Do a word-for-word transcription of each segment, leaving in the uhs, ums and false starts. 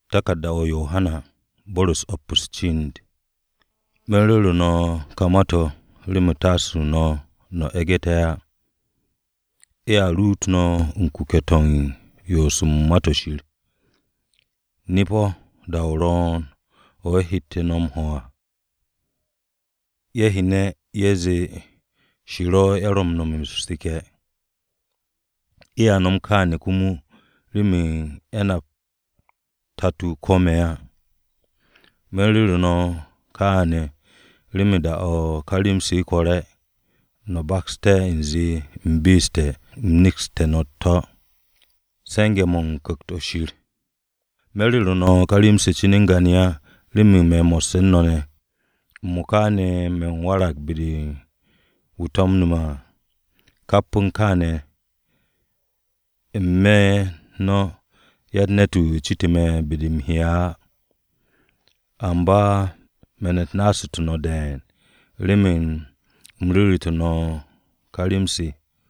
Takadda o Yohana Borus Opus Chind Merulu no kamato limutasu no no egetea Ea root no unkuketon yosum matoshil Nipo dauron o hitte nom hoa Yehine yeze shiro erom nom stike Ea nom kane kumu rimi ena tatu komea Merulu no kane limida o kalimsi kore no bakste inzi mbiste mnixte no to senge mon koktoshir Merulu no kalimsi chiningania limi me mosenone mukane me warak bidi utomnuma kapun kane me no yadnetu chitime bidi mhia amba menet nasu tuno den limin mriri tuno kalimsi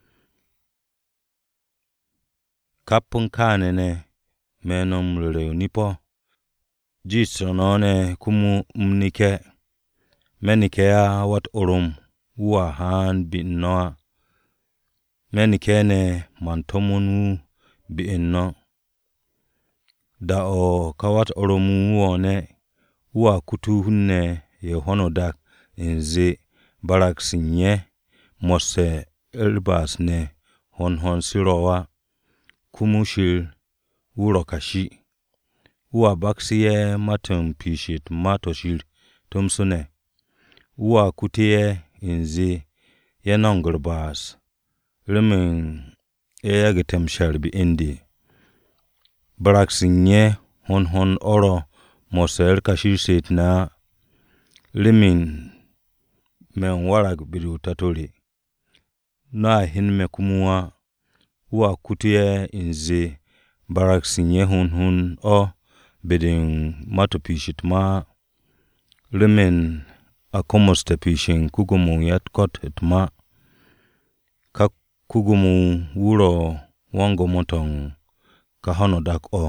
kapun kane ne meno mriri nipo jistro none kumu mnike menikea wat orum uwa han bin noa menikene mantomunu bin no da o kawat oromu wone uwa kutu hunne ye hono dak inzi barak sinye mose elbas ne hon hon sirowa kumushil urokashi uwa baksiye matum pishit matoshil tumsune uwa kutiye inzi yenongurbas rimin eyagitem sharbi indi barak sinye hon hon oro moser kashi setna limin men warak bidu tatoli na hinme kumuwa uwa kutiye inzi barak sinye hon hon o bidin matopishit ma limin akomoste pishin kugumu yatkot etma ka kugumu wuro wango motong kahono dak o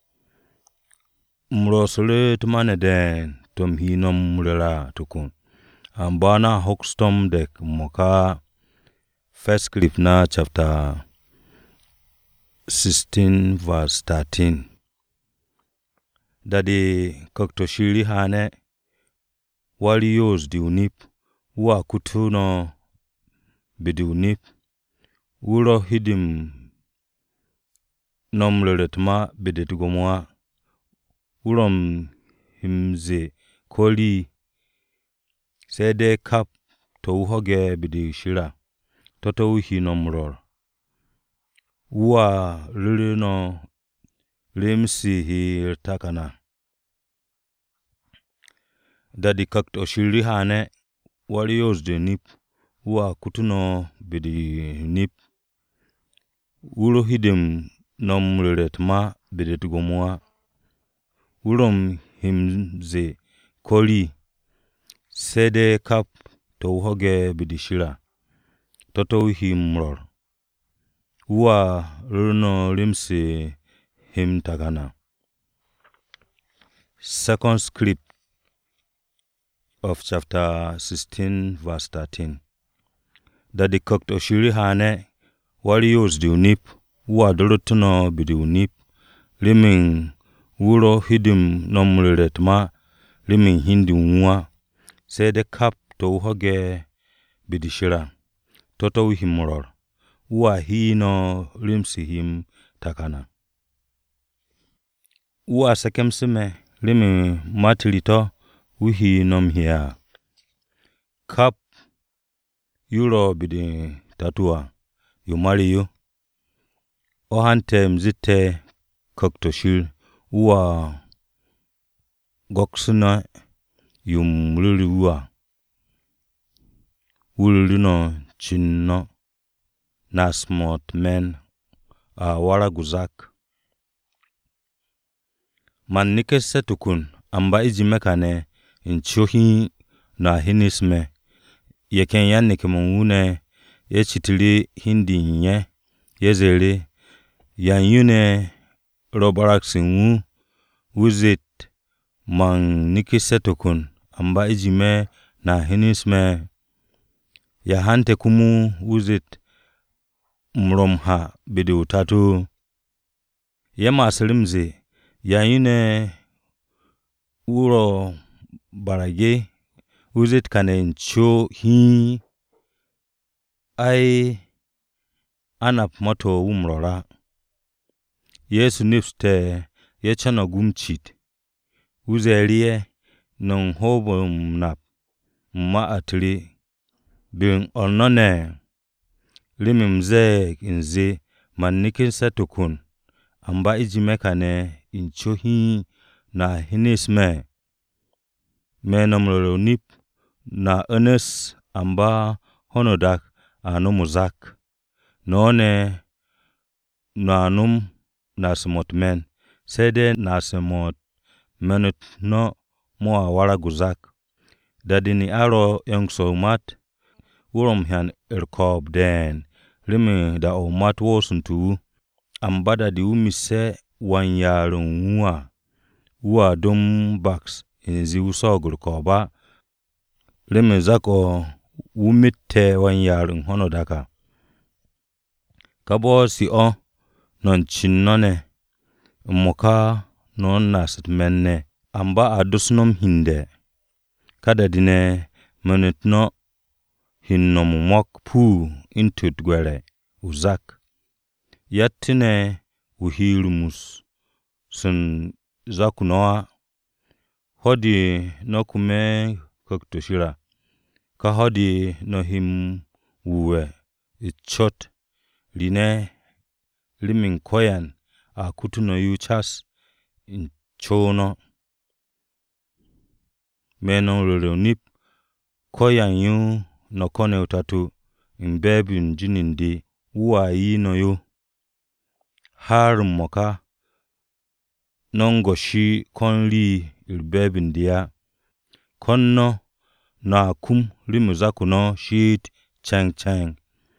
mrosule tmane den tom hinom mrela tukun ambana hokstom dek moka first clip na chapter sixteen verse thirteen dadi koktoshiri hane wali yos di unip wa kutuno bidi unip uro hidim nomleletma bidi tugomwa urom himze koli sede kap to hoge bidi shira toto hi nomror uwa lulino limsi hi takana dadi kakto shiri hane warriors de nip uwa kutuno bidi nip uro hidim nomleletma bidi tugomwa urom himze koli sede kap to hoge bidishira toto himror uwa runo limsi him tagana second script of chapter sixteen verse thirteen that the cooked oshiri hane warriors di unip uwa dorotuno bidi unip limin wuro hidim nomleletma limin hindi unwa sede kap to hoge bidishira toto himror uwa hino limsi him takana uwa sakemsime limi matilito uhi nom hia kap yuro bidi tatua yumaliyo ohante mzite koktoshil uwa goksuna yumluluwa ululino chinno nasmot men a waraguzak man nikese tukun amba ijimekane inchohi na hinisme yeken yanike mungune ye chitili hindi nye yezele yanyune robarak singu wuzit man nikisetukun amba ijime na hinisme ya hante kumu wuzit mromha bidi utatu yema aslimzi ya yine uro barage wuzit kane cho hi ai anap mato umrora Yesu nipste yechana gumchit uzeliye non hobo nap ma atri bin onone limimze inze manikin satukun amba ijime kane inchohi na hinisme menomro nip na enes amba honodak anumuzak none nanum nasmot men sede nasmot menut no mo wara guzak dadini aro yongso mat urom han erkob den limi da o mat wosuntu ambada di umise wanyarun wa wa dum baks inzi usogul koba limi zako umitte wanyarun hono daka kabo si o non chinnone moka non nasit menne amba adusnom hinde kada dine menutno hinnom mok pu intut gwere uzak yattine uhirumus sun zakunoa hodi no kume koktoshira ka hodi no him uwe ichot line limin koyan a kutuno yu chas in chono menon roro nip koyan yu no kone utatu in bebin jinindi uwa yi no yu har moka nongo shi konli il bebin dia konno na kum limu zakuno shit chang chang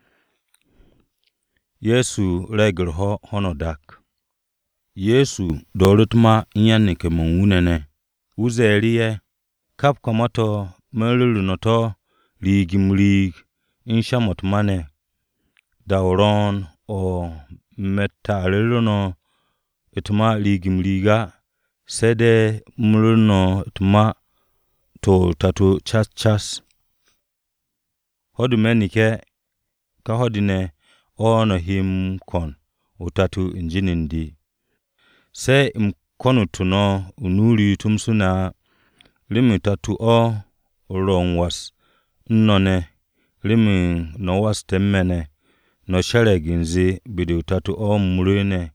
Yesu regr ho honodak Yesu dorutma nyanike mungunene uzeliye kap komato melulu noto ligimlig inshamot mane dauron o metaluluno itma ligimliga sede muluno itma to tatu chas chas hodu menike ka hodine ono him kon utatu injinindi se imkonu tuno unuri tumsuna limi tatu o rongwas none limi no was temmene no shareginzi bidi utatu o murine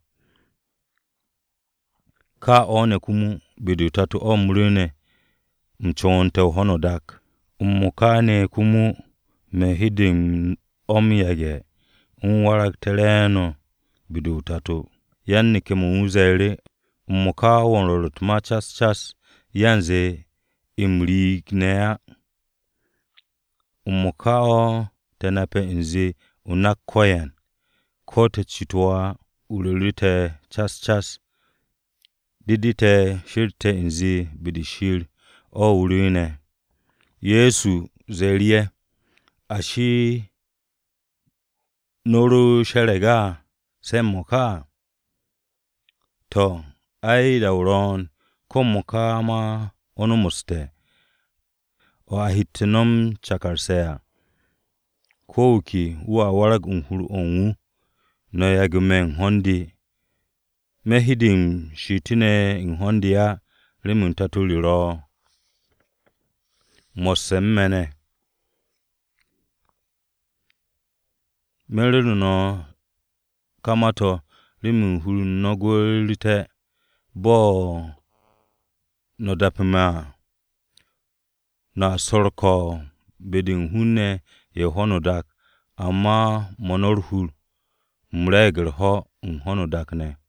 ka one kumu bidi utatu o murine mchonte hono dak umukane kumu mehidim omyage unwarak tereno bidi utatu yanni kemu uzere umuka wonrot machas chas yanze imlignea umukao tenape inzi unak koyan kote chitwa ululite chas chas didite shirte inzi bidishir o urine Yesu zeliye ashi noru sherega semoka to ai dauron komoka ma onumuste o ahitnom chakarsea kouki wa warag unhuru onwu no yagumen hondi mehidim shitine in hondia limun tatuliro mosemmene merinuno kamato limun huru nogolite bo no dapima na sorko bedin hunne ye hono dak amma monorhur mregr ho un hono dak ne